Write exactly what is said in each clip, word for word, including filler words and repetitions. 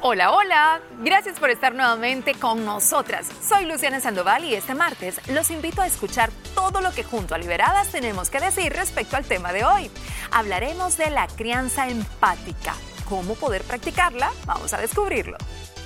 Hola, hola. Gracias por estar nuevamente con nosotras. Soy Luciana Sandoval y este martes los invito a escuchar todo lo que junto a Liberadas tenemos que decir respecto al tema de hoy. Hablaremos de la crianza empática. ¿Cómo poder practicarla? Vamos a descubrirlo.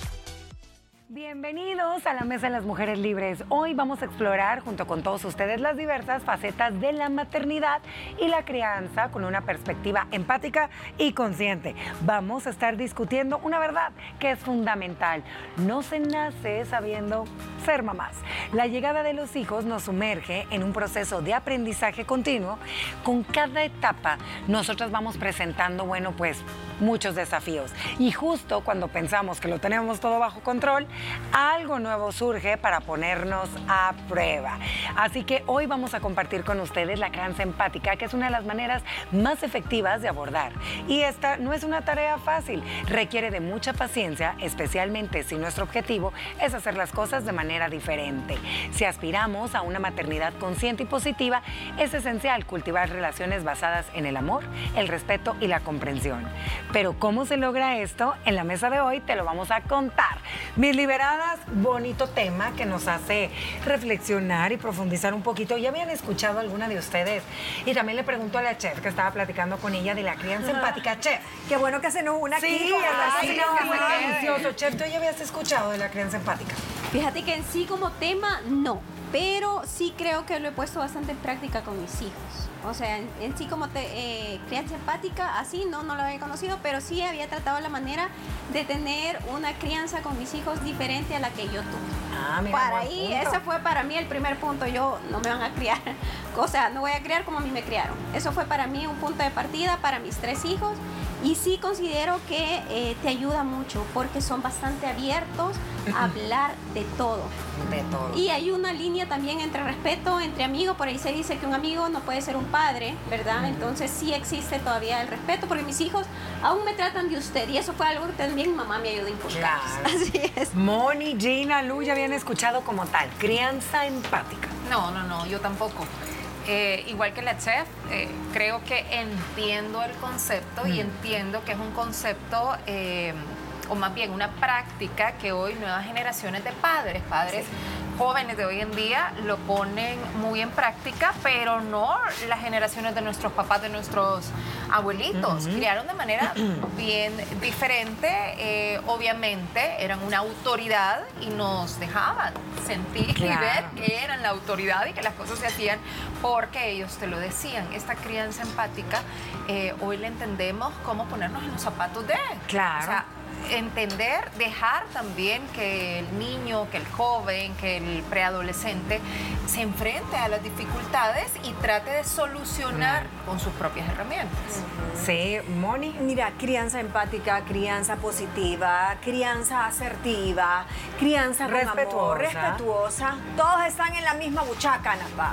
Bienvenidos a la Mesa de las Mujeres Libres. Hoy vamos a explorar junto con todos ustedes las diversas facetas de la maternidad y la crianza con una perspectiva empática y consciente. Vamos a estar discutiendo una verdad que es fundamental. No se nace sabiendo ser mamás. La llegada de los hijos nos sumerge en un proceso de aprendizaje continuo. Con cada etapa nosotras vamos presentando, bueno, pues muchos desafíos. Y justo cuando pensamos que lo tenemos todo bajo control, algo nuevo surge para ponernos a prueba. Así que hoy vamos a compartir con ustedes la crianza empática, que es una de las maneras más efectivas de abordar. Y esta no es una tarea fácil, requiere de mucha paciencia, especialmente si nuestro objetivo es hacer las cosas de manera diferente. Si aspiramos a una maternidad consciente y positiva, es esencial cultivar relaciones basadas en el amor, el respeto y la comprensión. Pero ¿cómo se logra esto? En la mesa de hoy te lo vamos a contar. Mis liberadas, bonito tema que nos hace reflexionar y profundizar un poquito. ¿Ya habían escuchado alguna de ustedes? Y también le pregunto a la chef, que estaba platicando con ella de la crianza empática. Chef. Qué bueno que se nos une aquí. Sí, Ay, sí, no, no, no, delicioso. Chef, ¿tú ya habías escuchado de la crianza empática? Fíjate que en sí como tema, no. Pero sí creo que lo he puesto bastante en práctica con mis hijos. O sea, en, en sí como te, eh, crianza empática, así no, no lo había conocido, pero sí había tratado la manera de tener una crianza con mis hijos diferente a la que yo tuve. Ah, mira, para buen ahí, punto. ese fue para mí el primer punto. Yo no me van a criar, o sea, no voy a criar como a mí me criaron. Eso fue para mí un punto de partida para mis tres hijos. Y sí considero que eh, te ayuda mucho porque son bastante abiertos a hablar de todo. De todo. Y hay una línea también entre respeto, entre amigos. Por ahí se dice que un amigo no puede ser un padre, ¿verdad? Entonces sí existe todavía el respeto porque mis hijos aún me tratan de usted. Y eso fue algo que también mi mamá me ayudó a inculcar. Claro. Así es. Moni, Gina, Lu, ya habían escuchado como tal, crianza empática. No, no, no, yo tampoco. Eh, igual que la chef, eh, creo que entiendo el concepto mm. y entiendo que es un concepto, eh, o más bien una práctica que hoy nuevas generaciones de padres, padres sí. jóvenes de hoy en día lo ponen muy en práctica, pero no las generaciones de nuestros papás, de nuestros abuelitos. Uh-huh. Criaron de manera bien diferente, eh, obviamente eran una autoridad y nos dejaban sentir claro. y ver que eran la autoridad y que las cosas se hacían porque ellos te lo decían. Esta crianza empática, eh, hoy la entendemos como ponernos en los zapatos de... Claro. O sea, entender, dejar también que el niño, que el joven, que el preadolescente se enfrente a las dificultades y trate de solucionar mm. con sus propias herramientas. Uh-huh. Sí, Moni. Mira, crianza empática, crianza positiva, crianza asertiva, crianza con respetuosa. amor, respetuosa. Todos están en la misma buchaca, Napao.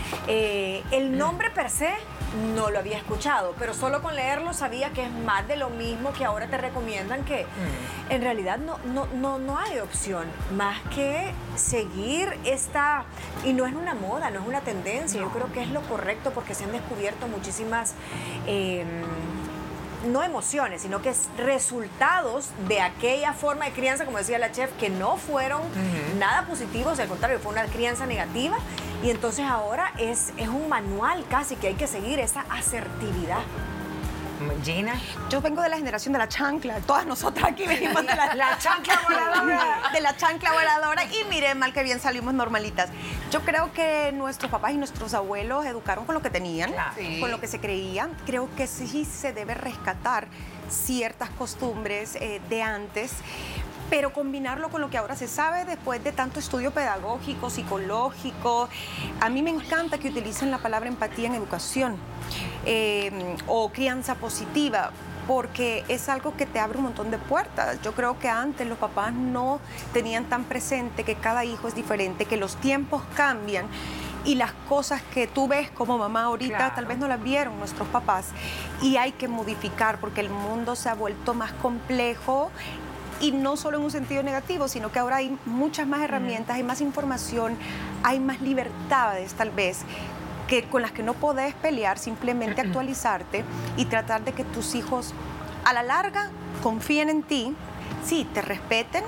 Eh, el nombre per se no lo había escuchado, pero solo con leerlo sabía que es más de lo mismo que ahora te recomiendan, que mm. en realidad no, no, no, no hay opción más que seguir esta, y no es una moda, no es una tendencia, no. Yo creo que es lo correcto porque se han descubierto muchísimas... Eh, no emociones, sino que es resultados de aquella forma de crianza, como decía la chef, que no fueron uh-huh. nada positivos, al contrario, fue una crianza negativa, y entonces ahora es, es un manual casi que hay que seguir, esa asertividad. Gina. Yo vengo de la generación de la chancla, todas nosotras aquí venimos de la, la chancla voladora. De la chancla voladora y miren mal que bien salimos normalitas. Yo creo que nuestros papás y nuestros abuelos educaron con lo que tenían, claro. sí. con lo que se creían. Creo que sí se debe rescatar ciertas costumbres eh, de antes, pero combinarlo con lo que ahora se sabe después de tanto estudio pedagógico, psicológico. A mí me encanta que utilicen la palabra empatía en educación eh, o crianza positiva, porque es algo que te abre un montón de puertas. Yo creo que antes los papás no tenían tan presente que cada hijo es diferente, que los tiempos cambian y las cosas que tú ves como mamá ahorita claro. tal vez no las vieron nuestros papás, y hay que modificar porque el mundo se ha vuelto más complejo. Y no solo en un sentido negativo, sino que ahora hay muchas más herramientas, hay más información, hay más libertades tal vez, que con las que no podés pelear, simplemente actualizarte y tratar de que tus hijos a la larga confíen en ti, sí, te respeten.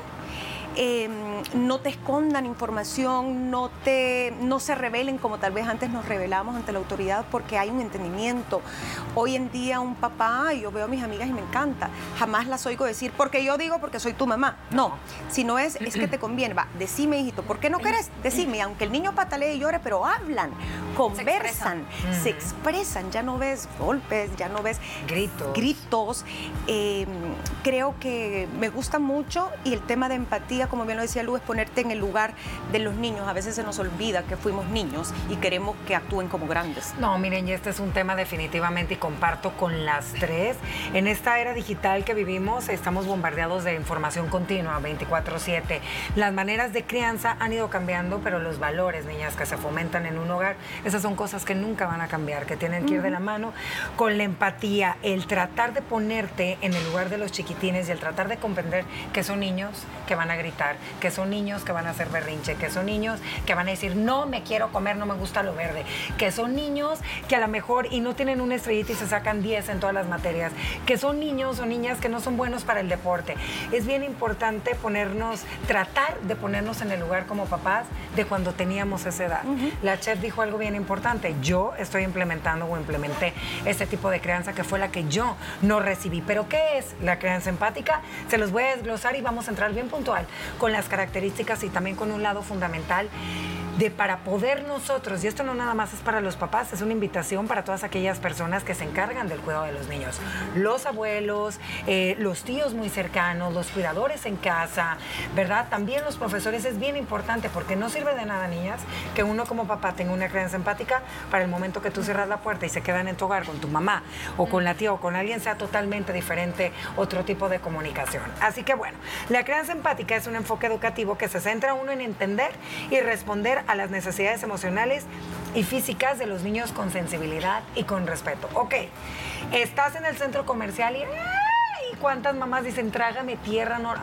Eh, no te escondan información, no, te, no se rebelen como tal vez antes nos rebelamos ante la autoridad, porque hay un entendimiento. Hoy en día un papá, yo veo a mis amigas y me encanta, jamás las oigo decir, porque yo digo porque soy tu mamá. No, si no es, es que te conviene. Va, decime, hijito, ¿por qué no querés? Decime, aunque el niño patalee y llore, pero hablan, conversan, se expresan, se expresan. Ya no ves golpes, ya no ves gritos. gritos. Eh, creo que me gusta mucho, y el tema de empatía, como bien lo decía Lu, es ponerte en el lugar de los niños. A veces se nos olvida que fuimos niños y queremos que actúen como grandes. No, miren, y este es un tema definitivamente, y comparto con las tres. En esta era digital que vivimos, estamos bombardeados de información continua, veinticuatro siete. Las maneras de crianza han ido cambiando, pero los valores, niñas, que se fomentan en un hogar, esas son cosas que nunca van a cambiar, que tienen que ir de la mano con la empatía, el tratar de ponerte en el lugar de los chiquitines y el tratar de comprender que son niños que van a gritar, que son niños que van a hacer berrinche, que son niños que van a decir, no me quiero comer, no me gusta lo verde, que son niños que a lo mejor y no tienen una estrellita y se sacan diez en todas las materias, que son niños o niñas que no son buenos para el deporte. Es bien importante ponernos, tratar de ponernos en el lugar como papás de cuando teníamos esa edad. Uh-huh. La chef dijo algo bien importante, yo estoy implementando o implementé este tipo de crianza que fue la que yo no recibí. ¿Pero qué es la crianza empática? Se los voy a desglosar y vamos a entrar bien puntual con las características y también con un lado fundamental de para poder nosotros, y esto no nada más es para los papás, es una invitación para todas aquellas personas que se encargan del cuidado de los niños, los abuelos, eh, los tíos muy cercanos, los cuidadores en casa, ¿verdad? También los profesores. Es bien importante, porque no sirve de nada, niñas, que uno como papá tenga una crianza empática para el momento que tú cierras la puerta y se quedan en tu hogar con tu mamá o con la tía o con alguien, sea totalmente diferente otro tipo de comunicación. Así que bueno, la crianza empática es un enfoque educativo que se centra uno en entender y responder a las necesidades emocionales y físicas de los niños con sensibilidad y con respeto. Ok, estás en el centro comercial y ¡ay! ¿Cuántas mamás dicen, trágame tierra, Nora?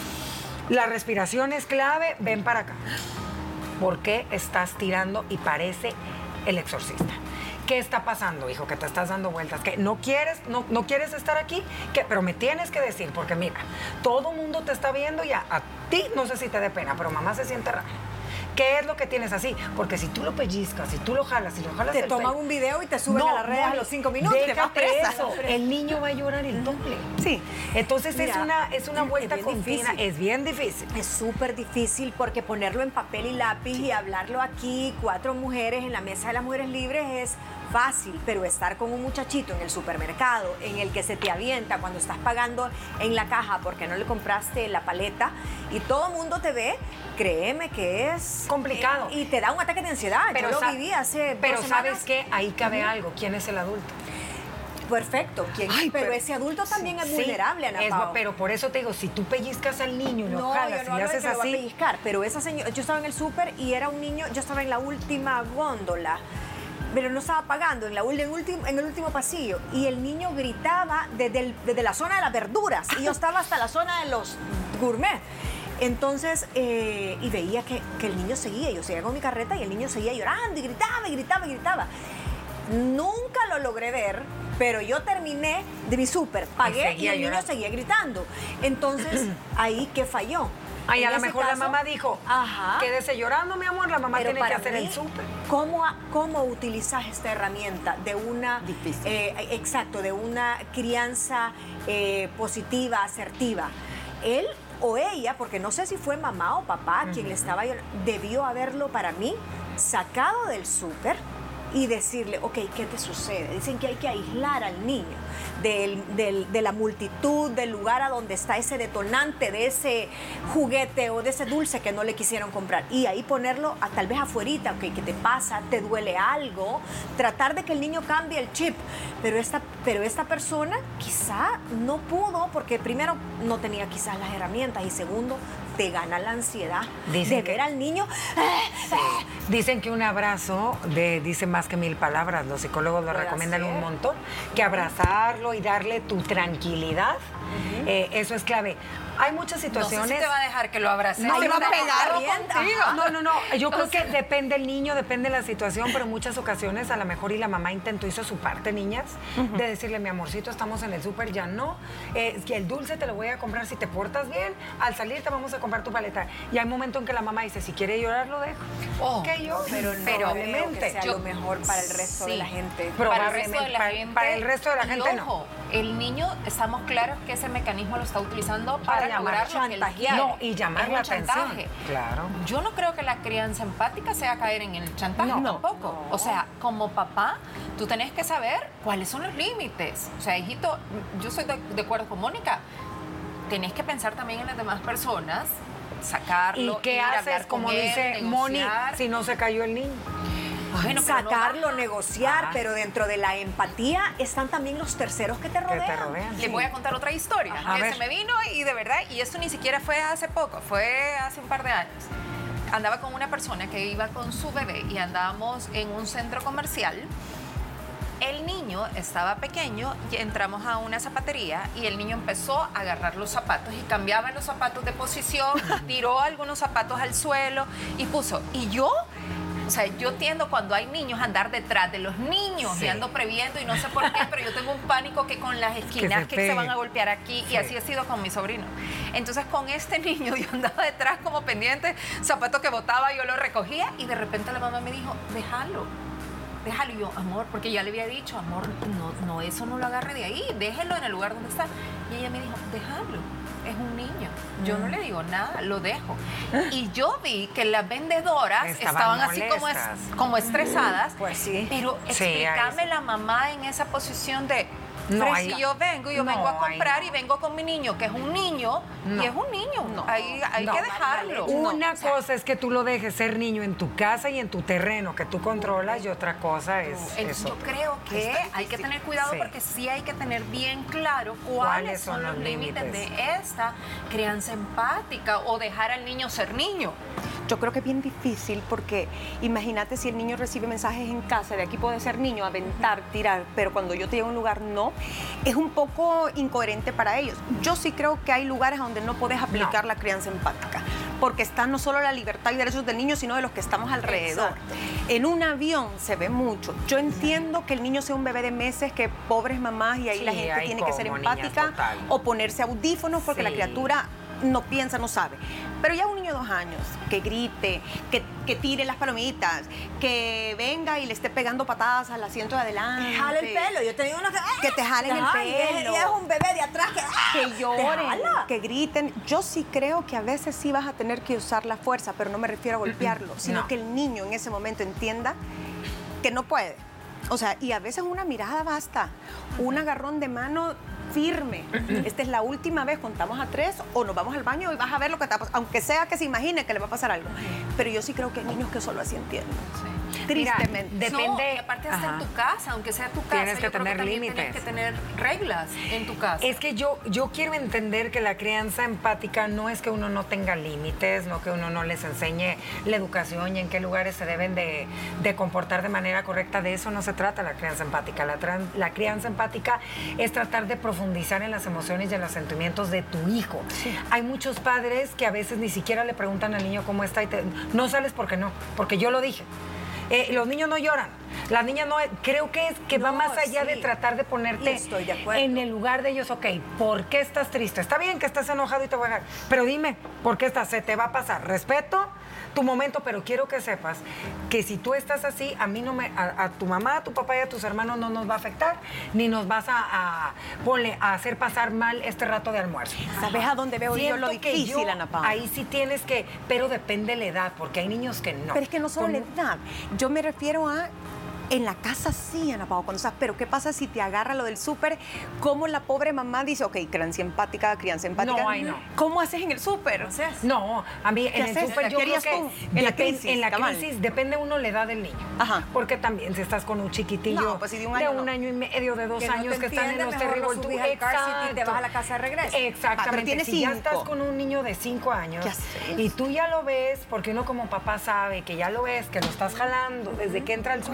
La respiración es clave, ven para acá. ¿Por qué estás tirando y parece el exorcista? ¿Qué está pasando, hijo? Que te estás dando vueltas. ¿Que no quieres, no, no quieres estar aquí? ¿Qué? Pero me tienes que decir, porque mira, todo mundo te está viendo y a, a ti no sé si te dé pena, pero mamá se siente rara. ¿Qué es lo que tienes así? Porque si tú lo pellizcas, si tú lo jalas, si lo jalas... Te toman un video y te suben no, a las redes no, a los cinco minutos. Déjate eso. El niño va a llorar el doble. Sí. Entonces Mira, es una, es una vuelta es continua. Es bien difícil. Es súper difícil, porque ponerlo en papel y lápiz y hablarlo aquí, cuatro mujeres en la mesa de las mujeres libres, es fácil, pero estar con un muchachito en el supermercado, en el que se te avienta cuando estás pagando en la caja porque no le compraste la paleta y todo el mundo te ve, créeme que es complicado. Eh, y te da un ataque de ansiedad. Pero yo lo viví hace Pero dos ¿sabes semanas. qué? Ahí cabe uh-huh. algo. ¿Quién es el adulto? Perfecto. ¿Quién? Ay, pero, pero ese adulto también sí, es vulnerable, Ana es, Pao. Pero por eso te digo, si tú pellizcas al niño y lo no, jalas yo no y le haces que lo va a así... pellizcar, pero esa señora, yo estaba en el súper y era un niño, yo estaba en la última góndola, pero no estaba pagando, en, la, en, el último, en el último pasillo, y el niño gritaba desde, el, desde la zona de las verduras, y yo estaba hasta la zona de los gourmet. Entonces, eh, y veía que, que el niño seguía, yo seguía con mi carreta y el niño seguía llorando y gritaba y gritaba y gritaba. Nunca lo logré ver, pero yo terminé de mi súper, pagué y, y el niño llorando. Seguía gritando. Entonces, ahí, ¿qué falló? Ay, a lo mejor caso, la mamá dijo, ajá, quédese llorando, mi amor, la mamá pero tiene que hacer mí, el súper. ¿cómo, ¿Cómo utilizas esta herramienta de una... Difícil. Eh, exacto, de una crianza eh, positiva, asertiva? Él o ella, porque no sé si fue mamá o papá uh-huh. quien le estaba llorando, debió haberlo para mí sacado del súper y decirle, ok, ¿qué te sucede? Dicen que hay que aislar al niño del, del, de la multitud, del lugar a donde está ese detonante de ese juguete o de ese dulce que no le quisieron comprar. Y ahí ponerlo a, tal vez afuerita, ok, ¿qué te pasa? ¿Te duele algo? Tratar de que el niño cambie el chip. Pero esta, pero esta persona quizá no pudo, porque primero no tenía quizás las herramientas y segundo, te gana la ansiedad Dicen de que, ver al niño. Sí. Dicen que un abrazo de, dice más que mil palabras, los psicólogos lo recomiendan un montón, que abrazarlo y darle tu tranquilidad, uh-huh. eh, eso es clave. Hay muchas situaciones. No sé si te va a dejar que lo abraces. No, te va a pegar. Contigo. No, no, no. Yo creo que depende el niño, depende de la situación, pero en muchas ocasiones a lo mejor y la mamá intentó, hizo su parte, niñas, uh-huh. de decirle, mi amorcito, estamos en el súper, ya no. Eh, que el dulce te lo voy a comprar si te portas bien. Al salir te vamos a comprar tu paleta. Y hay momento en que la mamá dice, si quiere llorar, lo dejo. Oh, que yo, pero no probablemente. creo que sea yo, lo mejor para el resto sí, de la gente. Para el resto de la para, gente. Para el resto de la gente, y ojo, no. El niño, estamos claros que ese mecanismo lo está utilizando para, para lograr lo que él quiere. No, y llamar es la un atención. chantaje. Claro. Yo no creo que la crianza empática sea caer en el chantaje No, tampoco. no. O sea, como papá, tú tenés que saber cuáles son los límites. O sea, hijito, yo soy de, de acuerdo con Mónica. Tenés que pensar también en las demás personas, sacarlo. ¿Y qué ir, haces, como él, dice Moni, si no se cayó el niño? Bueno, sacarlo, no negociar, ah. pero dentro de la empatía están también los terceros que te rodean. Que te rodean. Les voy a contar otra historia Ajá, que se me vino y de verdad, y esto ni siquiera fue hace poco, fue hace un par de años. Andaba con una persona que iba con su bebé y andábamos en un centro comercial. El niño estaba pequeño y entramos a una zapatería y el niño empezó a agarrar los zapatos y cambiaba los zapatos de posición, tiró algunos zapatos al suelo y puso. Y yo, o sea, yo tiendo cuando hay niños a andar detrás de los niños Sí. y ando previendo y no sé por qué, pero yo tengo un pánico que con las esquinas se que se, peguen. van a golpear aquí Sí. y así ha sido con mi sobrino. Entonces con este niño yo andaba detrás como pendiente, zapato que botaba, yo lo recogía y de repente la mamá me dijo, déjalo. Déjalo, y yo, amor, porque ya le había dicho, amor, no, no, eso no lo agarre de ahí, déjelo en el lugar donde está. Y ella me dijo, déjalo, es un niño. Yo no le digo nada, lo dejo. Y yo vi que las vendedoras Estaban estaban, así como, es- molestas. como estresadas. Pues sí. Pero Sí, ahí explícame sí. la mamá en esa posición de, No, "Pero ahí si no. yo vengo y yo No, vengo a ahí comprar no. y vengo con mi niño, que es un niño, No. y es un niño, No. hay, hay No. que dejarlo. Una No, o sea, cosa es que tú lo dejes ser niño en tu casa y en tu terreno que tú controlas y otra cosa es Entonces, eso. yo creo que hay que tener cuidado Sí. porque sí hay que tener bien claro cuáles, ¿Cuáles son, son los los límites límites? de esta crianza empática o dejar al niño ser niño. Yo creo que es bien difícil porque imagínate si el niño recibe mensajes en casa, de aquí puede ser niño, aventar, tirar, pero cuando yo te llevo a un lugar no, es un poco incoherente para ellos. Yo sí creo que hay lugares donde no puedes aplicar No. la crianza empática, porque está no solo la libertad y derechos del niño, sino de los que estamos alrededor. Exacto. En un avión se ve mucho. Yo entiendo que el niño sea un bebé de meses, que pobres mamás y ahí Sí, la gente ahí tiene que ser como niñas, empática total. o ponerse audífonos porque Sí. la criatura no piensa, no sabe. Pero ya un niño de dos años que grite, que, que tire las palomitas, que venga y le esté pegando patadas al asiento de adelante. Que jale el pelo. Yo he tenido una que... Que te jalen el Ay, y es- pelo. Y es un bebé de atrás que... Que lloren, jala. que griten. Yo sí creo que a veces sí vas a tener que usar la fuerza, pero no me refiero a golpearlo, sino No. que el niño en ese momento entienda que no puede. O sea, y a veces una mirada basta, un agarrón de mano firme. Esta es la última vez, contamos a tres o nos vamos al baño y vas a ver lo que te va a pasar, aunque sea que se imagine que le va a pasar algo. Pero yo sí creo que hay niños que solo así entienden. Mira, Tristemente. depende- No, y aparte hasta Ajá. en tu casa, aunque sea tu casa, Tienes que yo creo tener también límites. tienes que tener reglas en tu casa. Es que yo, yo quiero entender que la crianza empática no es que uno no tenga límites, no que uno no les enseñe la educación y en qué lugares se deben de, de comportar de manera correcta. De eso no se trata la crianza empática. La, tran- la crianza empática es tratar de profundizar en las emociones y en los sentimientos de tu hijo. Hay muchos padres que a veces ni siquiera le preguntan al niño cómo está y te, no sales porque no, porque yo lo dije. Eh, los niños no lloran. Las niñas no, creo que es que va No, más allá sí. de tratar de ponerte Y estoy de acuerdo. en el lugar de ellos. Ok, ¿por qué estás triste? Está bien que estés enojado y te voy a dejar, pero dime, ¿por qué estás? Se te va a pasar. Respeto tu momento, pero quiero que sepas que si tú estás así, a mí no me, a, a tu mamá, a tu papá y a tus hermanos no nos va a afectar, ni nos vas a, a, ponle, a hacer pasar mal este rato de almuerzo. ¿Sabes a dónde veo yo lo Siento que difícil, yo- Ana Paula? Ahí sí tienes que, pero depende de la edad, porque hay niños que no. Pero es que no solo Con la un- edad. Yo me refiero a. En la casa sí, Ana Paula, cuando estás, pero ¿qué pasa si te agarra lo del súper? ¿Cómo la pobre mamá dice, ok, crianza empática, crianza empática? No, ahí no. ¿Cómo haces en el súper? No, a mí en el haces? súper ¿Qué yo creo harías que tú? En la depen- crisis, en la cabal. crisis depende uno la edad del niño. Ajá. Porque también si estás con un chiquitillo No, pues si de un año no. y medio, de dos Que no años te que están en entiende, los mejor lo terrible subís two- al car seat y te Exacto. vas a la casa de regreso. Exactamente. Ah, pero tiene si ya cinco. estás con un niño de cinco años ¿Qué haces? y tú ya lo ves, porque uno como papá sabe que ya lo ves, que lo estás jalando desde que entra al súper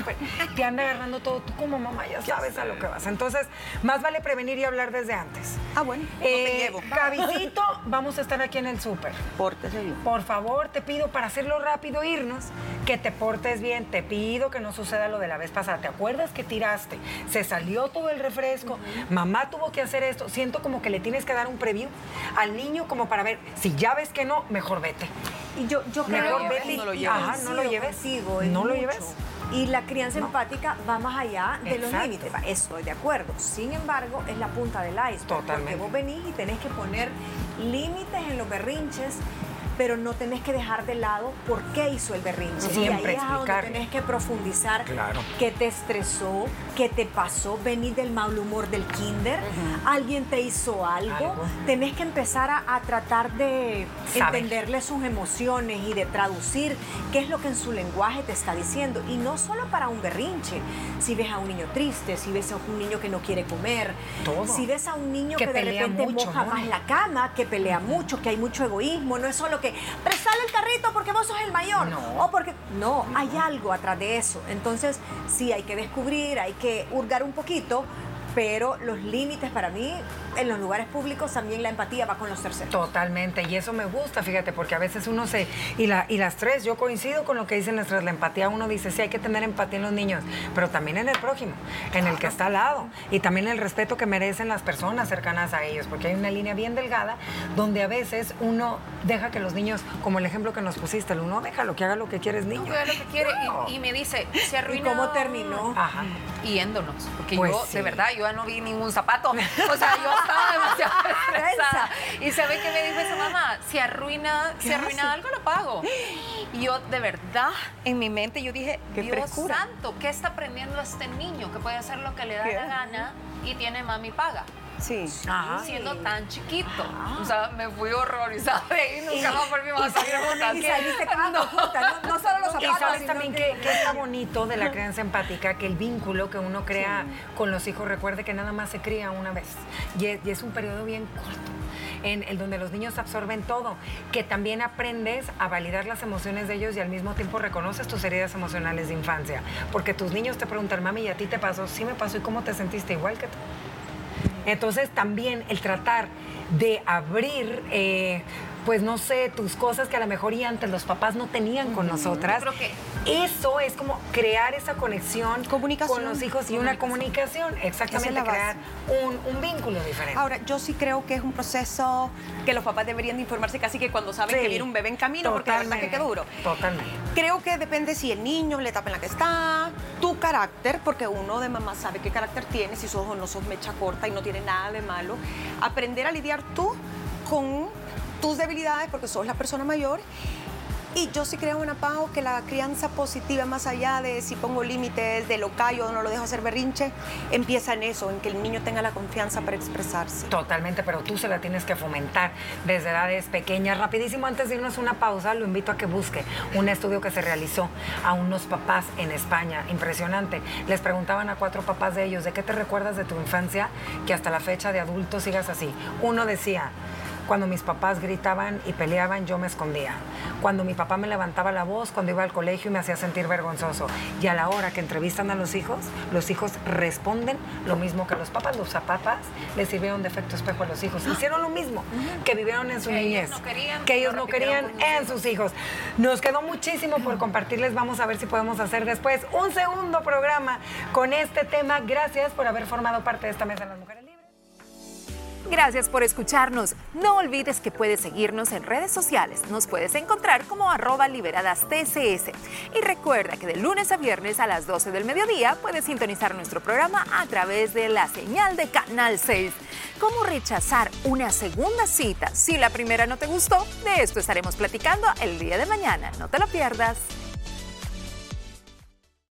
te anda agarrando todo. Tú como mamá ya sabes a lo que vas. Entonces, más vale prevenir y hablar desde antes. Ah, bueno, no Eh, te llevo. Cabicito, vamos a estar aquí en el súper. Pórtese bien. Por favor, te pido para hacerlo rápido irnos, que te portes bien. Te pido que no suceda lo de la vez pasada. ¿Te acuerdas que tiraste? Se salió todo el refresco. Mamá tuvo que hacer esto. Siento como que le tienes que dar un preview al niño como para ver, si ya ves que no, mejor vete. Y yo, yo creo Mejor que vete y no lo y- lleves. Ajá, no lo lleves. contigo en No lo mucho. lleves. Y la crianza empática va más allá de los Exacto. límites. Va, estoy de acuerdo. Sin embargo, es la punta del iceberg. Totalmente. Porque vos venís y tenés que poner límites en los berrinches, pero no tenés que dejar de lado por qué hizo el berrinche. Siempre y ahí es a donde explicar. tenés que profundizar Claro. qué te estresó, qué te pasó, venís del mal humor del kinder, alguien te hizo algo. Algo. Tenés que empezar a, a tratar de Saber. entenderle sus emociones y de traducir qué es lo que en su lenguaje te está diciendo. Y no solo para un berrinche. Si ves a un niño triste, si ves a un niño que no quiere comer, Todo. si ves a un niño Que que, de pelea repente mucho, moja ¿no? más la cama, que pelea mucho, que hay mucho egoísmo, no es solo que prestale el carrito porque vos sos el mayor. No. O porque. No, hay algo atrás de eso. Entonces, sí, hay que descubrir, hay que hurgar un poquito. Pero los límites para mí, en los lugares públicos, también la empatía va con los terceros. Totalmente, y eso me gusta, fíjate, porque a veces uno se... Y, la, y las tres, yo coincido con lo que dicen nuestras, la empatía, uno dice, sí, hay que tener empatía en los niños, pero también en el prójimo, en el que está al lado, y también el respeto que merecen las personas cercanas a ellos, porque hay una línea bien delgada donde a veces uno deja que los niños, como el ejemplo que nos pusiste, el uno deja lo que haga lo que quieres, niño. No vea lo que quiere No. y, y me dice, se ¿Y arruina. cómo terminó? Ajá. Yéndonos, porque Pues yo, sí. de verdad, yo ya no vi ningún zapato. O sea, yo estaba demasiado estresada. Y ¿sabe qué me dijo esa mamá? Si arruina, si arruina algo, lo pago. Y yo, de verdad, en mi mente, yo dije, Qué Dios frescura. santo, ¿qué está aprendiendo este niño? Que puede hacer lo que le da ¿Qué? la gana y tiene mami paga. Sí. Ajá. Siendo tan chiquito. O sea, me fui horrorizada de ahí, nunca más volví a salir juntas. Y saliste pagando juntas, no, no solo los Y zapatos. sabes sino también que- que, que está bonito de la crianza empática, que el vínculo que uno crea con los hijos, recuerde que nada más se cría una vez. Y es, y es un periodo bien corto, en el donde los niños absorben todo, que también aprendes a validar las emociones de ellos y al mismo tiempo reconoces tus heridas emocionales de infancia. Porque tus niños te preguntan, mami, ¿y a ti te pasó? Sí me pasó, ¿y cómo te sentiste? Igual que tú. Entonces también el tratar de abrir, eh, pues no sé, tus cosas que a lo mejor y antes los papás no tenían con nosotras. Yo creo que- Eso es como crear esa conexión Comunicación. con los hijos y una comunicación, exactamente, Esa es la crear un, un vínculo diferente. Ahora, yo sí creo que es un proceso que los papás deberían de informarse casi que cuando saben Sí, que viene un bebé en camino, porque la verdad que totalmente, qué duro. Totalmente. Creo que depende si el niño, la etapa en la que está, tu carácter, porque uno de mamá sabe qué carácter tiene, si sos o no sos mecha corta y no tiene nada de malo. Aprender a lidiar tú con tus debilidades, porque sos la persona mayor. Y yo sí creo, Ana Pao, que la crianza positiva, más allá de si pongo límites, de lo callo o no lo dejo hacer berrinche, empieza en eso, en que el niño tenga la confianza para expresarse. Totalmente, pero tú se la tienes que fomentar desde edades pequeñas. Rapidísimo, antes de irnos a una pausa, lo invito a que busque un estudio que se realizó a unos papás en España. Impresionante. Les preguntaban a cuatro papás de ellos, ¿de qué te recuerdas de tu infancia que hasta la fecha de adulto sigas así? Uno decía, cuando mis papás gritaban y peleaban, yo me escondía. Cuando mi papá me levantaba la voz, cuando iba al colegio y me hacía sentir vergonzoso. Y a la hora que entrevistan a los hijos, los hijos responden lo mismo que los papás. Los papás les sirvieron de efecto espejo a los hijos. Hicieron lo mismo que vivieron en su Que ellos niñez. no querían, que ellos lo no repitieron querían con sus en sus hijos. Nos quedó muchísimo por compartirles. Vamos a ver si podemos hacer después un segundo programa con este tema. Gracias por haber formado parte de esta mesa de las mujeres libres. Gracias por escucharnos. No olvides que puedes seguirnos en redes sociales. Nos puedes encontrar como arroba liberadas T C S. Y recuerda que de lunes a viernes a las doce del mediodía puedes sintonizar nuestro programa a través de la señal de Canal seis. ¿Cómo rechazar una segunda cita si la primera no te gustó? De esto estaremos platicando el día de mañana. No te lo pierdas.